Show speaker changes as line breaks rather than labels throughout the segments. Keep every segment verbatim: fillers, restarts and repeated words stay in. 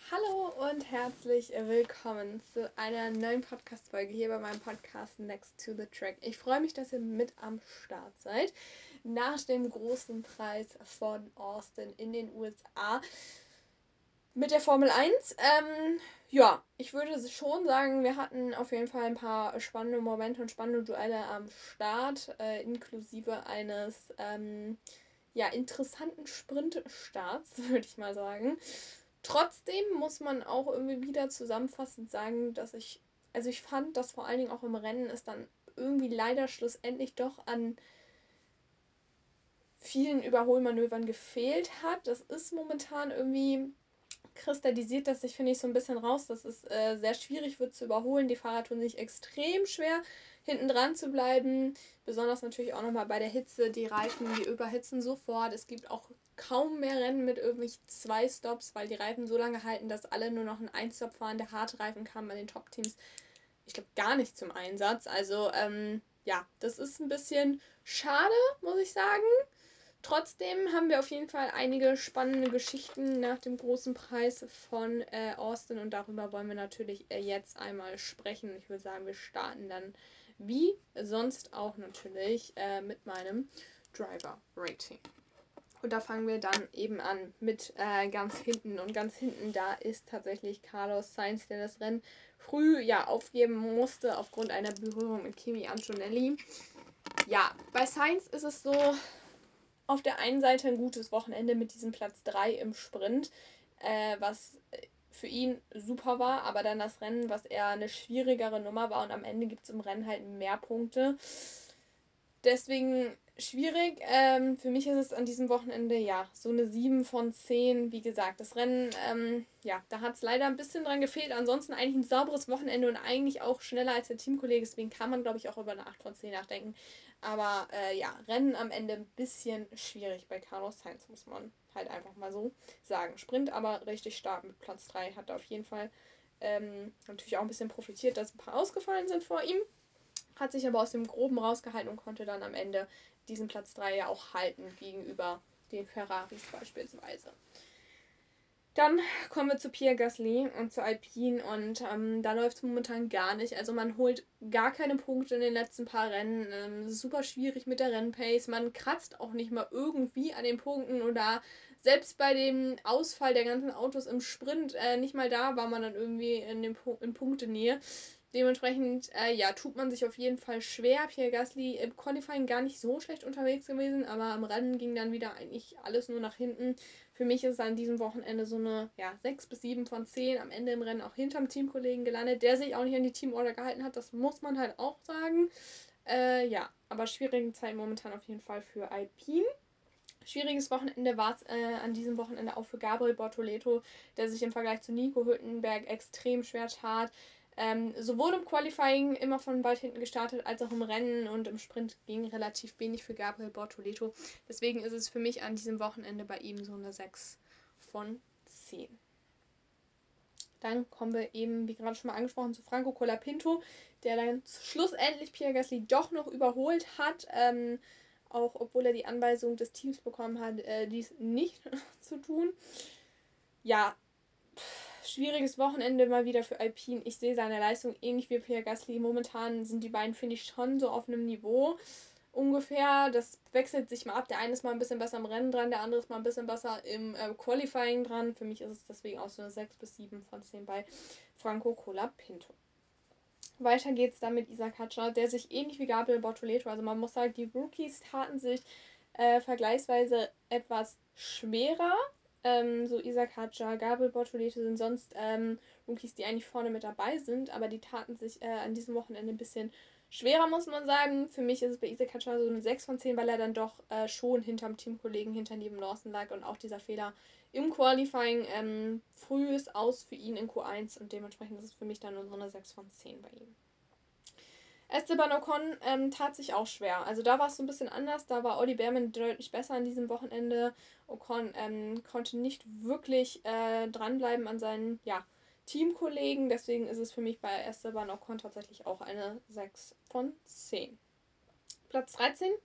Hallo und herzlich willkommen zu einer neuen Podcast-Folge hier bei meinem Podcast Next to the Track. Ich freue mich, dass ihr mit am Start seid. Nach dem großen Preis von Austin in den U S A mit der Formel eins. Ähm, ja, ich würde schon sagen, wir hatten auf jeden Fall ein paar spannende Momente und spannende Duelle am Start, äh, inklusive eines ähm, ja, interessanten Sprintstarts, würde ich mal sagen. Trotzdem muss man auch irgendwie wieder zusammenfassend sagen, dass ich, also ich fand, dass vor allen Dingen auch im Rennen es dann irgendwie leider schlussendlich doch an vielen Überholmanövern gefehlt hat. Das ist momentan irgendwie, kristallisiert das sich, finde ich, so ein bisschen raus, dass es äh, sehr schwierig wird zu überholen. Die Fahrer tun sich extrem schwer, hinten dran zu bleiben. Besonders natürlich auch nochmal bei der Hitze. Die Reifen, die überhitzen sofort. Es gibt auch kaum mehr Rennen mit irgendwelchen zwei Stops, weil die Reifen so lange halten, dass alle nur noch einen Ein-Stop fahren. Der harte Reifen kam bei den Top-Teams, ich glaube, gar nicht zum Einsatz. Also, ähm, ja, das ist ein bisschen schade, muss ich sagen. Trotzdem haben wir auf jeden Fall einige spannende Geschichten nach dem großen Preis von äh, Austin und darüber wollen wir natürlich äh, jetzt einmal sprechen. Ich würde sagen, wir starten dann wie sonst auch natürlich äh, mit meinem Driver Rating. Und da fangen wir dann eben an mit äh, ganz hinten. Und ganz hinten, da ist tatsächlich Carlos Sainz, der das Rennen früh ja aufgeben musste aufgrund einer Berührung mit Kimi Antonelli. Ja, bei Sainz ist es so, auf der einen Seite ein gutes Wochenende mit diesem Platz drei im Sprint, äh, was für ihn super war, aber dann das Rennen, was eher eine schwierigere Nummer war und am Ende gibt es im Rennen halt mehr Punkte. Deswegen schwierig. Ähm, für mich ist es an diesem Wochenende ja so eine sieben von zehn. Wie gesagt, das Rennen, ähm, ja, da hat es leider ein bisschen dran gefehlt. Ansonsten eigentlich ein sauberes Wochenende und eigentlich auch schneller als der Teamkollege. Deswegen kann man, glaube ich, auch über eine acht von zehn nachdenken. Aber äh, ja, Rennen am Ende ein bisschen schwierig bei Carlos Sainz, muss man halt einfach mal so sagen. Sprint aber richtig stark mit Platz drei. Hat er auf jeden Fall ähm, natürlich auch ein bisschen profitiert, dass ein paar ausgefallen sind vor ihm. Hat sich aber aus dem Groben rausgehalten und konnte dann am Ende diesen Platz drei ja auch halten gegenüber den Ferraris beispielsweise. Dann kommen wir zu Pierre Gasly und zu Alpine und ähm, da läuft es momentan gar nicht. Also man holt gar keine Punkte in den letzten paar Rennen. Ähm, super schwierig mit der Rennpace. Man kratzt auch nicht mal irgendwie an den Punkten oder selbst bei dem Ausfall der ganzen Autos im Sprint, äh, nicht mal da war man dann irgendwie in, den Pu- in Punktenähe. Dementsprechend, äh, ja, tut man sich auf jeden Fall schwer. Pierre Gasly im Qualifying gar nicht so schlecht unterwegs gewesen, aber am Rennen ging dann wieder eigentlich alles nur nach hinten. Für mich ist es an diesem Wochenende so eine ja, sechs bis sieben von zehn. Am Ende im Rennen auch hinterm Teamkollegen gelandet, der sich auch nicht an die Teamorder gehalten hat. Das muss man halt auch sagen. Äh, ja, aber schwierige Zeit momentan auf jeden Fall für Alpine. Schwieriges Wochenende war es äh, an diesem Wochenende auch für Gabriel Bortoleto, der sich im Vergleich zu Nico Hülkenberg extrem schwer tat. Ähm, sowohl im Qualifying immer von weit hinten gestartet, als auch im Rennen und im Sprint ging relativ wenig für Gabriel Bortoleto. Deswegen ist es für mich an diesem Wochenende bei ihm so eine sechs von zehn. Dann kommen wir eben, wie gerade schon mal angesprochen, zu Franco Colapinto, der dann schlussendlich Pierre Gasly doch noch überholt hat. Ähm, auch obwohl er die Anweisung des Teams bekommen hat, äh, dies nicht zu tun. Ja, schwieriges Wochenende mal wieder für Alpine. Ich sehe seine Leistung ähnlich wie Pierre Gasly. Momentan sind die beiden, finde ich, schon so auf einem Niveau ungefähr. Das wechselt sich mal ab. Der eine ist mal ein bisschen besser im Rennen dran, der andere ist mal ein bisschen besser im äh, Qualifying dran. Für mich ist es deswegen auch so eine sechs bis sieben von zehn bei Franco Colapinto. Weiter geht's dann mit Isaac Hatscher, der sich ähnlich wie Gabriel Bortoleto, also man muss sagen, die Rookies taten sich äh, vergleichsweise etwas schwerer. Ähm, so Isaac Hatscher, Gabriel Bortoleto sind sonst ähm, Rookies, die eigentlich vorne mit dabei sind, aber die taten sich äh, an diesem Wochenende ein bisschen schwerer, muss man sagen. Für mich ist es bei Isaac Hatscher so eine sechs von zehn, weil er dann doch äh, schon hinterm Teamkollegen, hinter neben Lawson lag und auch dieser Fehler im Qualifying ähm, früh ist aus für ihn in Q eins und dementsprechend ist es für mich dann nur so eine sechs von zehn bei ihm. Esteban Ocon ähm, tat sich auch schwer. Also da war es so ein bisschen anders. Da war Olli Behrman deutlich besser an diesem Wochenende. Ocon ähm, konnte nicht wirklich äh, dranbleiben an seinen ja, Teamkollegen. Deswegen ist es für mich bei Esteban Ocon tatsächlich auch eine sechs von zehn. Platz dreizehn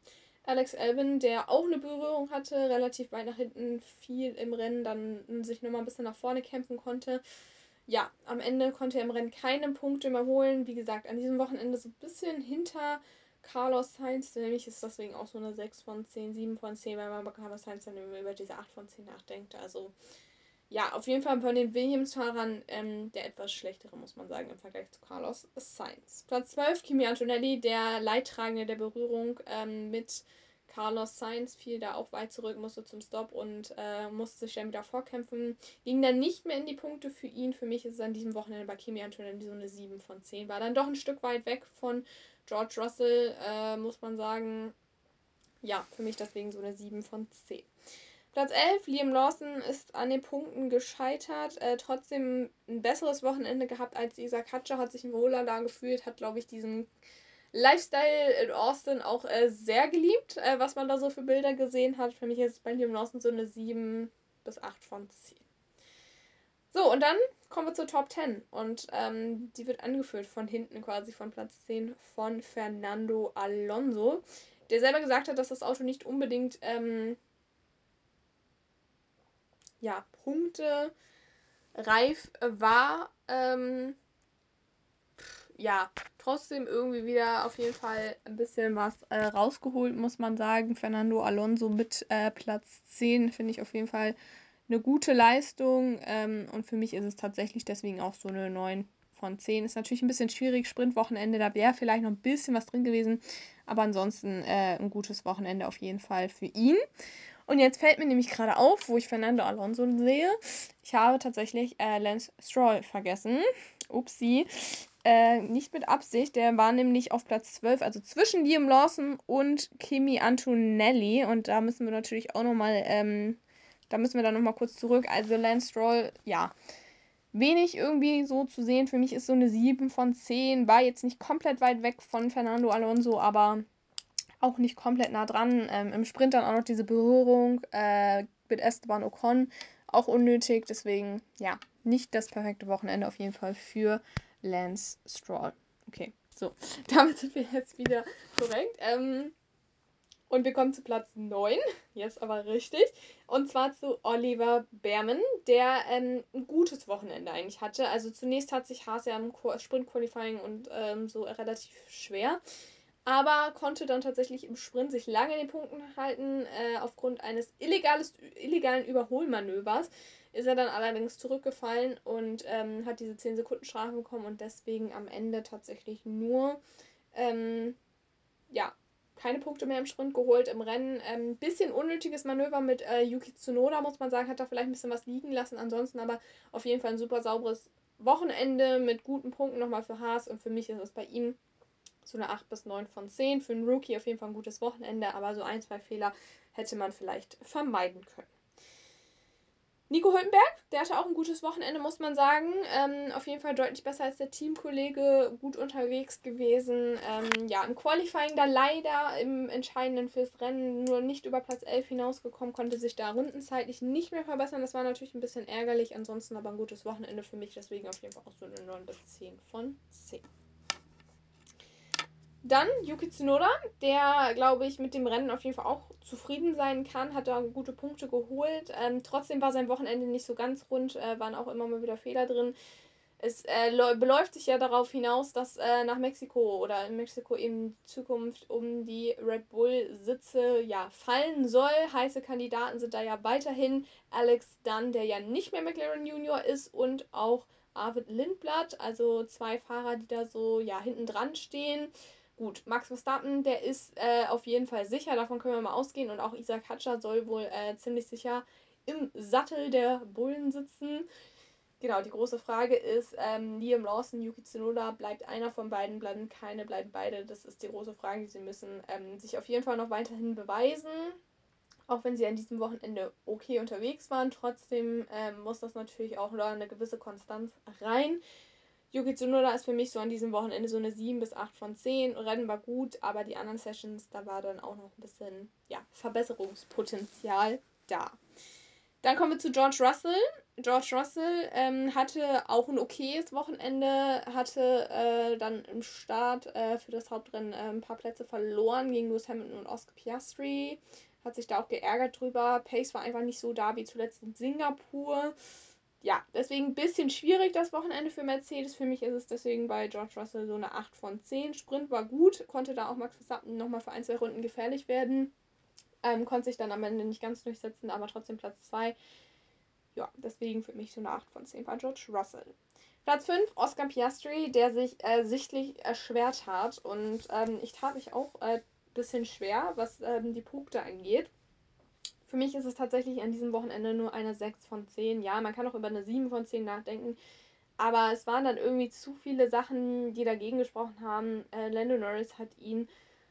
Alex Albon, der auch eine Berührung hatte, relativ weit nach hinten viel im Rennen, dann sich nochmal ein bisschen nach vorne kämpfen konnte. Ja, am Ende konnte er im Rennen keine Punkte mehr holen. Wie gesagt, an diesem Wochenende so ein bisschen hinter Carlos Sainz, nämlich ist deswegen auch so eine sechs von zehn, sieben von zehn, weil man bei Carlos Sainz dann immer über diese acht von zehn nachdenkt. Also ja, auf jeden Fall von den Williams-Fahrern ähm, der etwas schlechtere, muss man sagen, im Vergleich zu Carlos Sainz. Platz zwölf, Kimi Antonelli, der Leidtragende der Berührung ähm, mit Carlos Sainz, fiel da auch weit zurück, musste zum Stop und äh, musste sich dann wieder vorkämpfen. Ging dann nicht mehr in die Punkte für ihn. Für mich ist es an diesem Wochenende bei Kimi Antonelli so eine sieben von zehn. War dann doch ein Stück weit weg von George Russell, äh, muss man sagen. Ja, für mich deswegen so eine sieben von zehn. Platz elf, Liam Lawson ist an den Punkten gescheitert, äh, trotzdem ein besseres Wochenende gehabt als Isaac Hadjar, hat sich wohler da gefühlt, hat, glaube ich, diesen Lifestyle in Austin auch äh, sehr geliebt, äh, was man da so für Bilder gesehen hat. Für mich ist es bei Liam Lawson so eine sieben bis acht von zehn. So, und dann kommen wir zur Top zehn und ähm, die wird angeführt von hinten quasi von Platz zehn von Fernando Alonso, der selber gesagt hat, dass das Auto nicht unbedingt ähm, ja, Punkte reif war. Ähm, ja, trotzdem irgendwie wieder auf jeden Fall ein bisschen was äh, rausgeholt, muss man sagen. Fernando Alonso mit äh, Platz zehn finde ich auf jeden Fall eine gute Leistung. Ähm, und für mich ist es tatsächlich deswegen auch so eine neun von zehn. Ist natürlich ein bisschen schwierig, Sprintwochenende, da wäre vielleicht noch ein bisschen was drin gewesen. Aber ansonsten äh, ein gutes Wochenende auf jeden Fall für ihn. Und jetzt fällt mir nämlich gerade auf, wo ich Fernando Alonso sehe, ich habe tatsächlich äh, Lance Stroll vergessen. Upsi. Äh, nicht mit Absicht. Der war nämlich auf Platz zwölf, also zwischen Liam Lawson und Kimi Antonelli. Und da müssen wir natürlich auch nochmal, ähm, da müssen wir dann nochmal kurz zurück. Also Lance Stroll, ja, wenig irgendwie so zu sehen. Für mich ist so eine sieben von zehn. War jetzt nicht komplett weit weg von Fernando Alonso, aber auch nicht komplett nah dran. Ähm, Im Sprint dann auch noch diese Berührung äh, mit Esteban Ocon, auch unnötig. Deswegen, ja, nicht das perfekte Wochenende auf jeden Fall für Lance Stroll. Okay, so, damit sind wir jetzt wieder korrekt. Ähm, und wir kommen zu Platz neun, jetzt aber richtig. Und zwar zu Oliver Behrmann, der ähm, ein gutes Wochenende eigentlich hatte. Also zunächst hat sich Haas ja im Sprint-Qualifying und ähm, so relativ schwer, aber konnte dann tatsächlich im Sprint sich lange in den Punkten halten. Äh, aufgrund eines illegales, illegalen Überholmanövers ist er dann allerdings zurückgefallen und ähm, hat diese zehn Sekunden Strafe bekommen und deswegen am Ende tatsächlich nur ähm, ja, keine Punkte mehr im Sprint geholt. Im Rennen ein ähm, bisschen unnötiges Manöver mit äh, Yuki Tsunoda, muss man sagen, hat da vielleicht ein bisschen was liegen lassen. Ansonsten aber auf jeden Fall ein super sauberes Wochenende mit guten Punkten nochmal für Haas und für mich ist es bei ihm so eine acht bis neun von zehn. Für einen Rookie auf jeden Fall ein gutes Wochenende, aber so ein, zwei Fehler hätte man vielleicht vermeiden können. Nico Hülkenberg, der hatte auch ein gutes Wochenende, muss man sagen. Ähm, auf jeden Fall deutlich besser als der Teamkollege, gut unterwegs gewesen. Ähm, ja, im Qualifying dann leider im Entscheidenden fürs Rennen nur nicht über Platz elf hinausgekommen, konnte sich da rundenzeitlich nicht mehr verbessern. Das war natürlich ein bisschen ärgerlich, ansonsten aber ein gutes Wochenende für mich, deswegen auf jeden Fall auch so eine neun bis zehn von zehn. Dann Yuki Tsunoda, der, glaube ich, mit dem Rennen auf jeden Fall auch zufrieden sein kann, hat da gute Punkte geholt. Ähm, trotzdem war sein Wochenende nicht so ganz rund, äh, waren auch immer mal wieder Fehler drin. Es äh, beläuft sich ja darauf hinaus, dass äh, nach Mexiko oder in Mexiko in Zukunft um die Red Bull-Sitze ja, fallen soll. Heiße Kandidaten sind da ja weiterhin Alex Dunn, der ja nicht mehr McLaren Junior ist, und auch Arvid Lindblad, also zwei Fahrer, die da so ja hinten dran stehen. Gut, Max Verstappen, der ist äh, auf jeden Fall sicher, davon können wir mal ausgehen. Und auch Isaac Hadjar soll wohl äh, ziemlich sicher im Sattel der Bullen sitzen. Genau, die große Frage ist, ähm, Liam Lawson, Yuki Tsunoda, bleibt einer von beiden, bleiben keine, bleiben beide? Das ist die große Frage, die sie müssen ähm, sich auf jeden Fall noch weiterhin beweisen. Auch wenn sie an diesem Wochenende okay unterwegs waren, trotzdem ähm, muss das natürlich auch noch eine gewisse Konstanz rein. Yuki Tsunoda ist für mich so an diesem Wochenende so eine sieben bis acht von zehn. Rennen war gut, aber die anderen Sessions, da war dann auch noch ein bisschen ja, Verbesserungspotenzial da. Dann kommen wir zu George Russell. George Russell ähm, hatte auch ein okayes Wochenende, hatte äh, dann im Start äh, für das Hauptrennen äh, ein paar Plätze verloren gegen Lewis Hamilton und Oscar Piastri. Hat sich da auch geärgert drüber. Pace war einfach nicht so da wie zuletzt in Singapur. Ja, deswegen ein bisschen schwierig das Wochenende für Mercedes. Für mich ist es deswegen bei George Russell so eine acht von zehn. Sprint war gut, konnte da auch Max Verstappen nochmal für ein, zwei Runden gefährlich werden. Ähm, konnte sich dann am Ende nicht ganz durchsetzen, aber trotzdem Platz zwei. Ja, deswegen für mich so eine acht von zehn bei George Russell. Platz fünf, Oscar Piastri, der sich äh, sichtlich erschwert hat. Und ähm, ich tat mich auch ein äh, bisschen schwer, was ähm, die Punkte angeht. Für mich ist es tatsächlich an diesem Wochenende nur eine sechs von zehn. Ja, man kann auch über eine sieben von zehn nachdenken. Aber es waren dann irgendwie zu viele Sachen, die dagegen gesprochen haben. Äh, Lando Norris hat ihn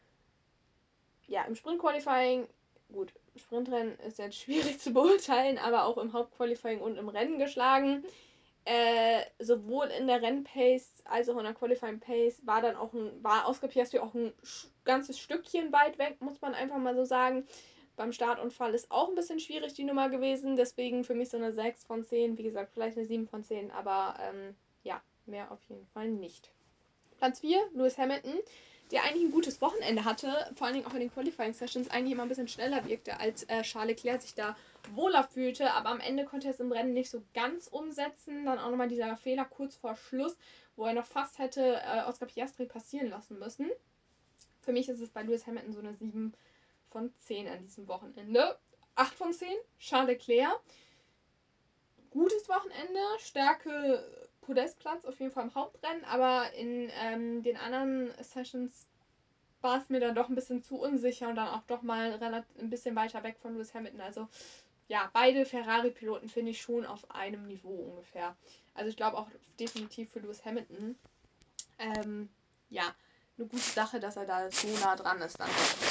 ja im Sprint-Qualifying, gut, Sprintrennen ist jetzt schwierig zu beurteilen, aber auch im Hauptqualifying und im Rennen geschlagen. Äh, sowohl in der Rennpace als auch in der Qualifying Pace war dann auch ein, war Oscar Piastri auch ein ganzes Stückchen weit weg, muss man einfach mal so sagen. Beim Startunfall ist auch ein bisschen schwierig die Nummer gewesen, deswegen für mich so eine sechs von zehn, wie gesagt, vielleicht eine sieben von zehn, aber ähm, ja, mehr auf jeden Fall nicht. Platz vier, Lewis Hamilton, der eigentlich ein gutes Wochenende hatte, vor allen Dingen auch in den Qualifying Sessions eigentlich immer ein bisschen schneller wirkte, als äh, Charles Leclerc sich da wohler fühlte, aber am Ende konnte er es im Rennen nicht so ganz umsetzen. Dann auch nochmal dieser Fehler kurz vor Schluss, wo er noch fast hätte äh, Oscar Piastri passieren lassen müssen. Für mich ist es bei Lewis Hamilton so eine sieben von zehn an diesem Wochenende. acht von zehn, Charles Leclerc. Gutes Wochenende, starke Podestplatz, auf jeden Fall im Hauptrennen, aber in ähm, den anderen Sessions war es mir dann doch ein bisschen zu unsicher und dann auch doch mal relativ, ein bisschen weiter weg von Lewis Hamilton. Also ja, beide Ferrari-Piloten finde ich schon auf einem Niveau ungefähr. Also ich glaube auch definitiv für Lewis Hamilton ähm, ja, eine gute Sache, dass er da so nah dran ist. Dann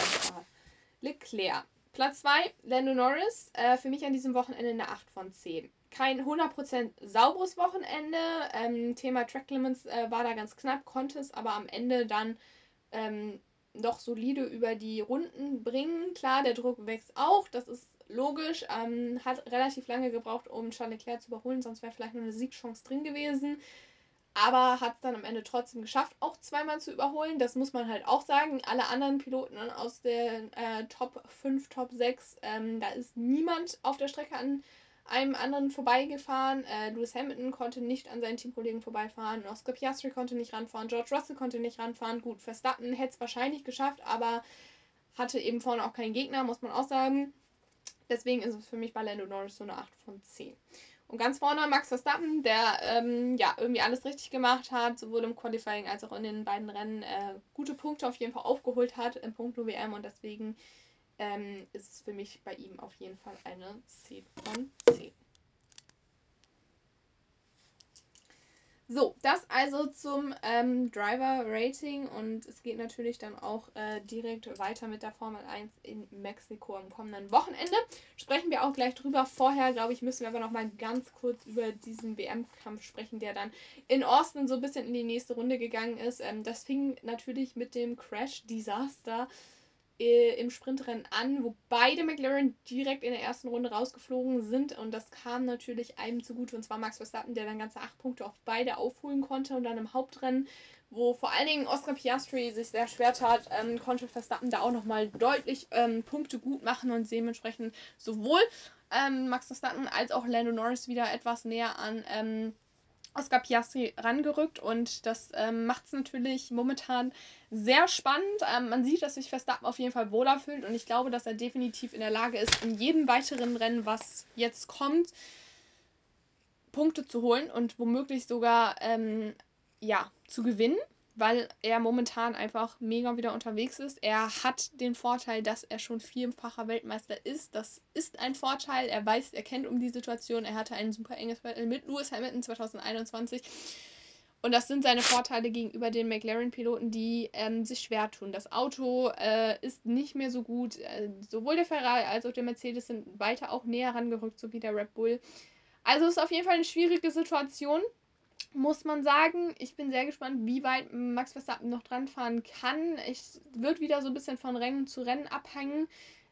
Leclerc. Platz zwei, Lando Norris. Äh, für mich an diesem Wochenende eine acht von zehn. Kein hundert Prozent sauberes Wochenende. Ähm, Thema Track Limits äh, war da ganz knapp, konnte es aber am Ende dann ähm, doch solide über die Runden bringen. Klar, der Druck wächst auch, das ist logisch. Ähm, hat relativ lange gebraucht, um Charles Leclerc zu überholen, sonst wäre vielleicht nur eine Siegchance drin gewesen. Aber hat es dann am Ende trotzdem geschafft, auch zweimal zu überholen. Das muss man halt auch sagen. Alle anderen Piloten aus den äh, Top fünf, Top sechs, ähm, da ist niemand auf der Strecke an einem anderen vorbeigefahren. Äh, Lewis Hamilton konnte nicht an seinen Teamkollegen vorbeifahren. Oscar Piastri konnte nicht ranfahren. George Russell konnte nicht ranfahren. Gut, Verstappen hätte es wahrscheinlich geschafft, aber hatte eben vorne auch keinen Gegner, muss man auch sagen. Deswegen ist es für mich bei Lando Norris so eine acht von zehn. Und ganz vorne Max Verstappen, der ähm, ja irgendwie alles richtig gemacht hat, sowohl im Qualifying als auch in den beiden Rennen äh, gute Punkte auf jeden Fall aufgeholt hat im Punkto W M und deswegen ähm, ist es für mich bei ihm auf jeden Fall eine zehn von zehn. So, das also zum ähm, Driver-Rating und es geht natürlich dann auch äh, direkt weiter mit der Formel eins in Mexiko am kommenden Wochenende. Sprechen wir auch gleich drüber. Vorher, glaube ich, müssen wir aber noch mal ganz kurz über diesen W M-Kampf sprechen, der dann in Austin so ein bisschen in die nächste Runde gegangen ist. Ähm, das fing natürlich mit dem Crash-Desaster im Sprintrennen an, wo beide McLaren direkt in der ersten Runde rausgeflogen sind und das kam natürlich einem zugute und zwar Max Verstappen, der dann ganze acht Punkte auf beide aufholen konnte und dann im Hauptrennen, wo vor allen Dingen Oscar Piastri sich sehr schwer tat, ähm, konnte Verstappen da auch nochmal deutlich ähm, Punkte gut machen und dementsprechend sowohl ähm, Max Verstappen als auch Lando Norris wieder etwas näher an ähm, Oscar Piastri rangerückt und das ähm, macht es natürlich momentan sehr spannend. Ähm, man sieht, dass sich Verstappen auf jeden Fall wohler fühlt und ich glaube, dass er definitiv in der Lage ist, in jedem weiteren Rennen, was jetzt kommt, Punkte zu holen und womöglich sogar ähm, ja, zu gewinnen, weil er momentan einfach mega wieder unterwegs ist. Er hat den Vorteil, dass er schon vierfacher Weltmeister ist. Das ist ein Vorteil. Er weiß, er kennt um die Situation. Er hatte ein super enges Battle mit Lewis Hamilton zwanzig einundzwanzig. Und das sind seine Vorteile gegenüber den McLaren-Piloten, die ähm, sich schwer tun. Das Auto äh, ist nicht mehr so gut. Äh, sowohl der Ferrari als auch der Mercedes sind weiter auch näher rangerückt, so wie der Red Bull. Also es ist auf jeden Fall eine schwierige Situation, muss man sagen. Ich bin sehr gespannt, wie weit Max Verstappen noch dran fahren kann. Es wird wieder so ein bisschen von Rennen zu Rennen abhängen.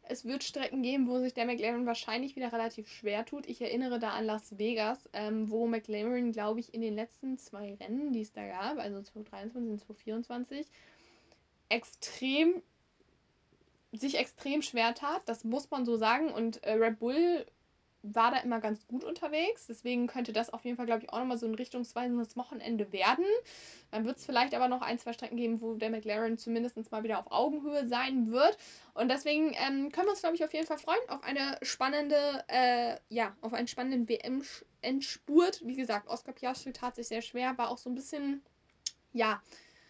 Es wird Strecken geben, wo sich der McLaren wahrscheinlich wieder relativ schwer tut. Ich erinnere da an Las Vegas, ähm, wo McLaren, glaube ich, in den letzten zwei Rennen, die es da gab, also zwanzig dreiundzwanzig und zwanzig vierundzwanzig, extrem sich extrem schwer tat. Das muss man so sagen. Und äh, Red Bull war da immer ganz gut unterwegs. Deswegen könnte das auf jeden Fall, glaube ich, auch nochmal so ein richtungsweisendes Wochenende werden. Dann wird es vielleicht aber noch ein, zwei Strecken geben, wo der McLaren zumindest mal wieder auf Augenhöhe sein wird. Und deswegen ähm, können wir uns, glaube ich, auf jeden Fall freuen auf eine spannende, äh, ja, auf einen spannenden W M-Endspurt. Wie gesagt, Oscar Piastri tat sich sehr schwer, war auch so ein bisschen, ja,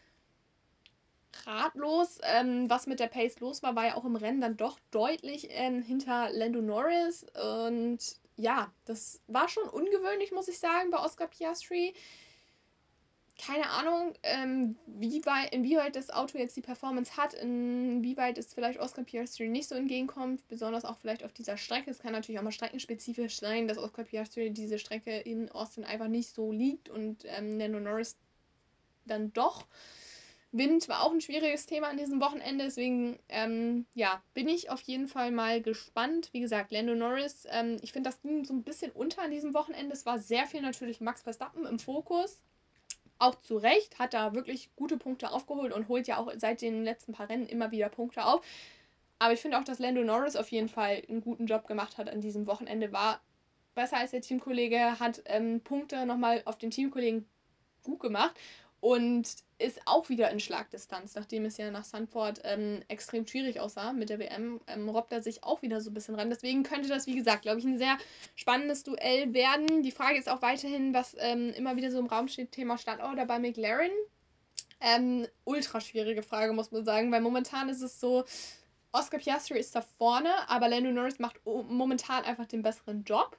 ratlos. Ähm, was mit der Pace los war, war ja auch im Rennen dann doch deutlich ähm, hinter Lando Norris. Und ja, das war schon ungewöhnlich, muss ich sagen, bei Oscar Piastri. Keine Ahnung, ähm, wie weit, inwieweit das Auto jetzt die Performance hat, inwieweit es vielleicht Oscar Piastri nicht so entgegenkommt, besonders auch vielleicht auf dieser Strecke. Es kann natürlich auch mal streckenspezifisch sein, dass Oscar Piastri diese Strecke in Austin einfach nicht so liegt und ähm, Lando Norris dann doch. Wind war auch ein schwieriges Thema an diesem Wochenende, deswegen ähm, ja, bin ich auf jeden Fall mal gespannt. Wie gesagt, Lando Norris, ähm, ich finde, das ging so ein bisschen unter an diesem Wochenende. Es war sehr viel natürlich Max Verstappen im Fokus. Auch zu Recht, hat da wirklich gute Punkte aufgeholt und holt ja auch seit den letzten paar Rennen immer wieder Punkte auf. Aber ich finde auch, dass Lando Norris auf jeden Fall einen guten Job gemacht hat an diesem Wochenende. War besser als der Teamkollege, hat ähm, Punkte nochmal auf den Teamkollegen gut gemacht und ist auch wieder in Schlagdistanz, nachdem es ja nach Zandvoort ähm, extrem schwierig aussah mit der W M, ähm, robbt er sich auch wieder so ein bisschen ran. Deswegen könnte das, wie gesagt, glaube ich, ein sehr spannendes Duell werden. Die Frage ist auch weiterhin, was ähm, immer wieder so im Raum steht, Thema Startorder bei McLaren. Ähm, ultra schwierige Frage, muss man sagen, weil momentan ist es so, Oscar Piastri ist da vorne, aber Lando Norris macht momentan einfach den besseren Job.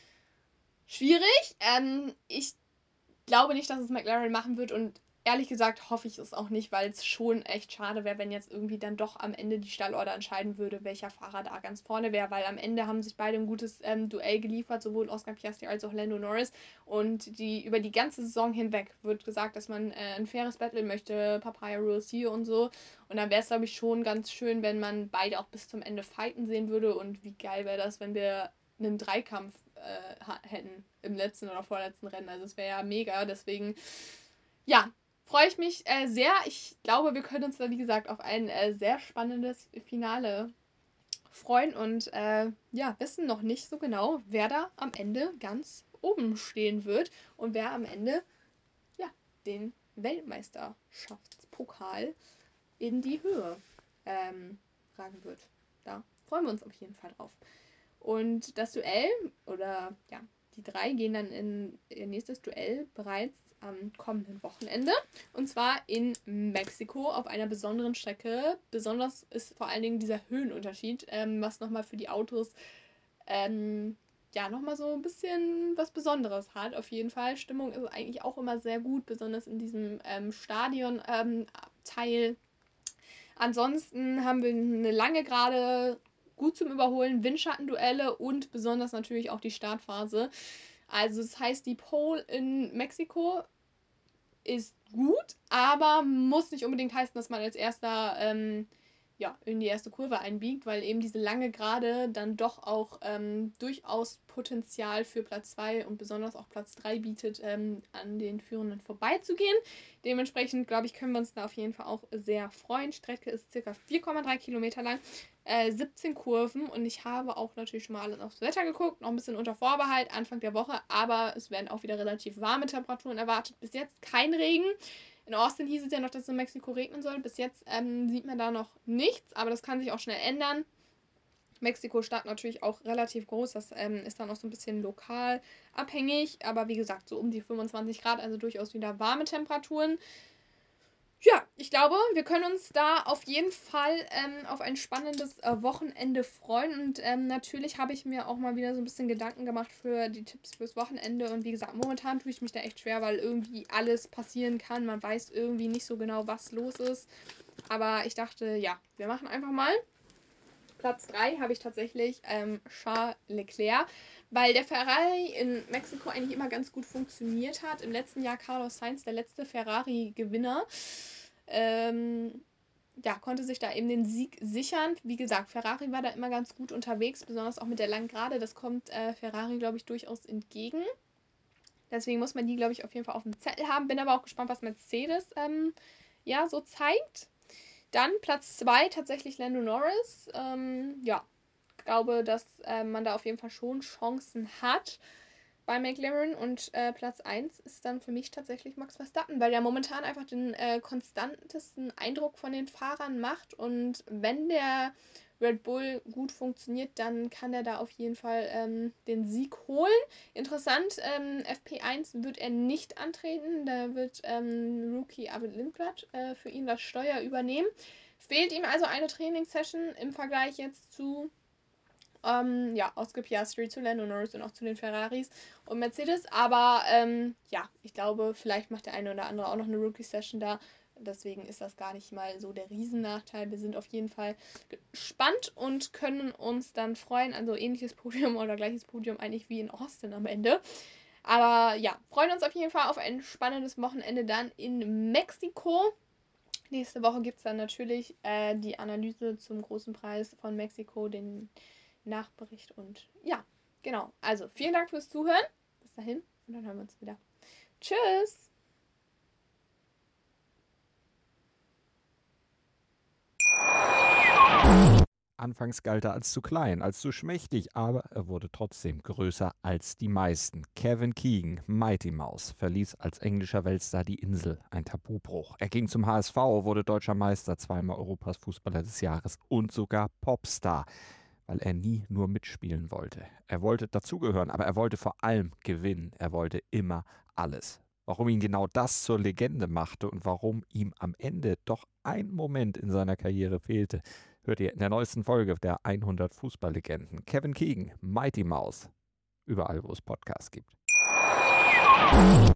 Schwierig. Ähm, ich glaube nicht, dass es McLaren machen wird und ehrlich gesagt hoffe ich es auch nicht, weil es schon echt schade wäre, wenn jetzt irgendwie dann doch am Ende die Stallorder entscheiden würde, welcher Fahrer da ganz vorne wäre, weil am Ende haben sich beide ein gutes ähm, Duell geliefert, sowohl Oscar Piastri als auch Lando Norris und die über die ganze Saison hinweg wird gesagt, dass man äh, ein faires Battle möchte, Papaya Rules hier und so und dann wäre es, glaube ich, schon ganz schön, wenn man beide auch bis zum Ende fighten sehen würde und wie geil wäre das, wenn wir einen Dreikampf äh, hätten im letzten oder vorletzten Rennen. Also es wäre ja mega. Deswegen, ja, freue ich mich äh, sehr. Ich glaube, wir können uns da, wie gesagt, auf ein äh, sehr spannendes Finale freuen und äh, ja, wissen noch nicht so genau, wer da am Ende ganz oben stehen wird und wer am Ende ja, den Weltmeisterschaftspokal in die Höhe ähm, tragen wird. Da freuen wir uns auf jeden Fall drauf. Und das Duell, oder ja, die drei gehen dann in ihr nächstes Duell bereits am kommenden Wochenende. Und zwar in Mexiko auf einer besonderen Strecke. Besonders ist vor allen Dingen dieser Höhenunterschied, ähm, was nochmal für die Autos ähm, ja nochmal so ein bisschen was Besonderes hat. Auf jeden Fall. Stimmung ist eigentlich auch immer sehr gut, besonders in diesem ähm, Stadion-Teil. Ähm, Ansonsten haben wir eine lange Gerade, gut zum Überholen, Windschattenduelle und besonders natürlich auch die Startphase. Also das heißt, die Pole in Mexiko ist gut, aber muss nicht unbedingt heißen, dass man als erster ähm, ja, in die erste Kurve einbiegt, weil eben diese lange Gerade dann doch auch ähm, durchaus Potenzial für Platz zwei und besonders auch Platz drei bietet, ähm, an den Führenden vorbeizugehen. Dementsprechend, glaube ich, können wir uns da auf jeden Fall auch sehr freuen. Die Strecke ist ca. vier Komma drei Kilometer lang, äh, siebzehn Kurven und ich habe auch natürlich schon mal alles aufs Wetter geguckt, noch ein bisschen unter Vorbehalt, Anfang der Woche, aber es werden auch wieder relativ warme Temperaturen erwartet. Bis jetzt kein Regen. In Austin hieß es ja noch, dass es in Mexiko regnen soll. Bis jetzt ähm, sieht man da noch nichts, aber das kann sich auch schnell ändern. Mexiko-Stadt natürlich auch relativ groß, das ähm, ist dann auch so ein bisschen lokal abhängig, aber wie gesagt, so um die fünfundzwanzig Grad, also durchaus wieder warme Temperaturen. Ja, ich glaube, wir können uns da auf jeden Fall ähm, auf ein spannendes äh, Wochenende freuen. Und ähm, natürlich habe ich mir auch mal wieder so ein bisschen Gedanken gemacht für die Tipps fürs Wochenende. Und wie gesagt, momentan tue ich mich da echt schwer, weil irgendwie alles passieren kann. Man weiß irgendwie nicht so genau, was los ist. Aber ich dachte, ja, wir machen einfach mal. Platz drei habe ich tatsächlich ähm, Charles Leclerc, weil der Ferrari in Mexiko eigentlich immer ganz gut funktioniert hat. Im letzten Jahr Carlos Sainz, der letzte Ferrari-Gewinner. Ähm, ja, konnte sich da eben den Sieg sichern. Wie gesagt, Ferrari war da immer ganz gut unterwegs, besonders auch mit der langen Gerade. Das kommt äh, Ferrari, glaube ich, durchaus entgegen. Deswegen muss man die, glaube ich, auf jeden Fall auf dem Zettel haben. Bin aber auch gespannt, was Mercedes ähm, ja, so zeigt. Dann Platz zwei tatsächlich Lando Norris. Ähm, ja, glaube, dass äh, man da auf jeden Fall schon Chancen hat bei McLaren. Und äh, Platz eins ist dann für mich tatsächlich Max Verstappen, weil der momentan einfach den äh, konstantesten Eindruck von den Fahrern macht. Und wenn der Red Bull gut funktioniert, dann kann er da auf jeden Fall ähm, den Sieg holen. Interessant, ähm, F P eins wird er nicht antreten. Da wird ähm, Rookie Arvid Lindblad äh, für ihn das Steuer übernehmen. Fehlt ihm also eine Trainingssession im Vergleich jetzt zu ähm, ja, Oscar Piastri, zu Lando Norris und auch zu den Ferraris und Mercedes. Aber ähm, ja, ich glaube, vielleicht macht der eine oder andere auch noch eine Rookie-Session da. Deswegen ist das gar nicht mal so der Riesennachteil. Wir sind auf jeden Fall gespannt und können uns dann freuen. Also ähnliches Podium oder gleiches Podium eigentlich wie in Austin am Ende. Aber ja, freuen uns auf jeden Fall auf ein spannendes Wochenende dann in Mexiko. Nächste Woche gibt es dann natürlich äh, die Analyse zum großen Preis von Mexiko, den Nachbericht und ja, genau. Also vielen Dank fürs Zuhören. Bis dahin und dann hören wir uns wieder. Tschüss!
Anfangs galt er als zu klein, als zu schmächtig, aber er wurde trotzdem größer als die meisten. Kevin Keegan, Mighty Mouse, verließ als englischer Weltstar die Insel, ein Tabubruch. Er ging zum H S V, wurde deutscher Meister, zweimal Europas Fußballer des Jahres und sogar Popstar, weil er nie nur mitspielen wollte. Er wollte dazugehören, aber er wollte vor allem gewinnen. Er wollte immer alles. Warum ihn genau das zur Legende machte und warum ihm am Ende doch ein Moment in seiner Karriere fehlte, hört ihr in der neuesten Folge der hundert Fußballlegenden. Kevin Keegan, Mighty Mouse, überall wo es Podcasts gibt.